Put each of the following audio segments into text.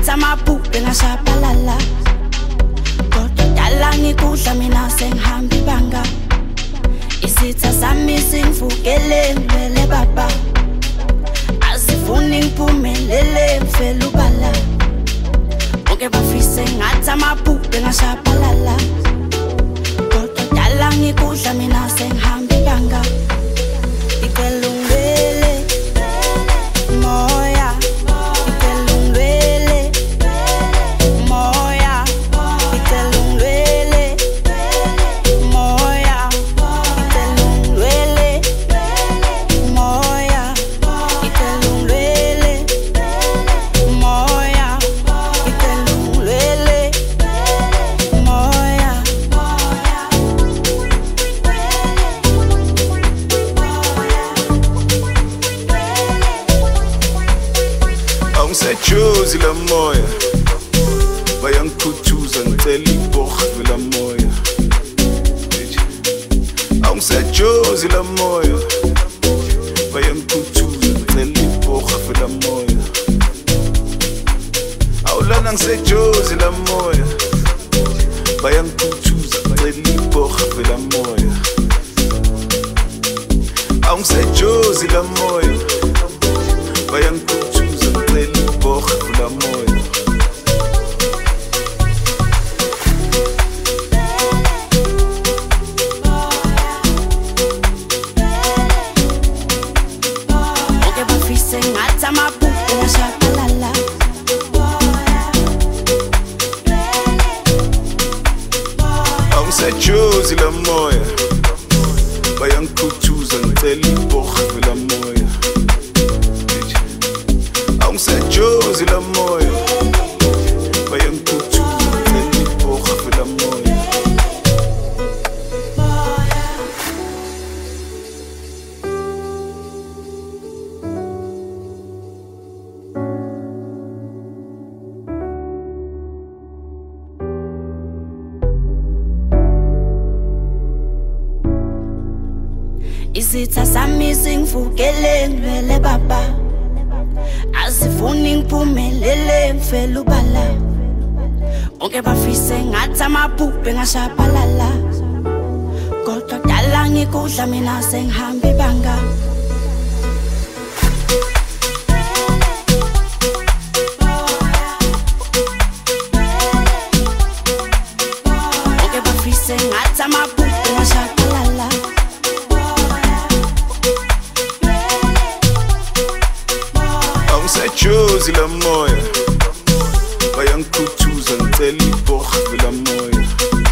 ngathi amabhubhe ngashabalala. Kodwa dala ngikudla mina sengihamba ibanga. Isitha sami singivukele ngilele baba. Azifuni ngiphumelele ngifela ubala. Bonke bafise ngathi amabhubhe ngashabalala. Kodwa dala ngikudla mina sengihamba ibanga. Icela ungibele moya. Icela ungibele moya. Icela ungibele moya. Icela ungibele moya. Icela ungibele moya. Icela ungibele moya. Angisejozi la moya bayangikhuthuza ngicela iborha la moya. Angisejozi la moya bayangikhuthuza ngicela iborha la moya. Awulana ngisejozi la moya bayangikhuthuza ngicela iborha la moya. Angisejozi la moya bayangikhuthuza ngicela iborha la moya. Bonke bafise ngathi amabhubhe ngashabalala. Angisejozi la moya bayangikhuthuza ngicela iborha la moya. Angisejozi la moya bayangikhuthuza ngicela iborha la moya. Isitha sami singivukele ngilele baba. Azifuni ngiphumelele ngifela ubala. Bonke bafise ngathi amabhubhe ngashabalala. Kodwa dala ngikudla mina sengihamba ibanga. Bonke bafise ngathi amabhubhe ngashabalala. Angisejozi la moya bayangikhuthuza ngicela iborha la moya.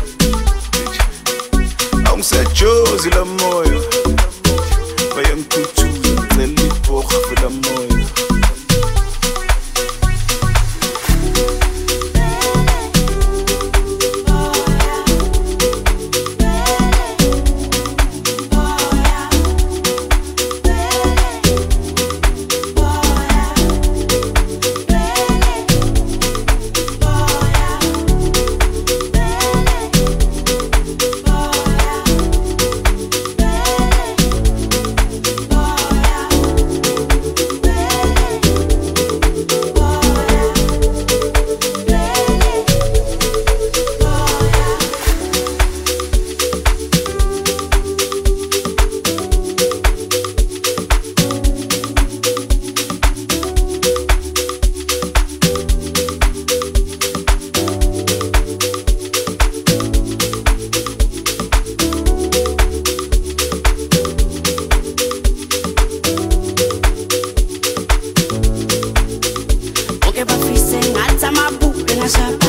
Angisejozi la moya bayangikhuthuza ngicela iborha la moya. Bonke bafise ngathi amabhubhe ngashabalala.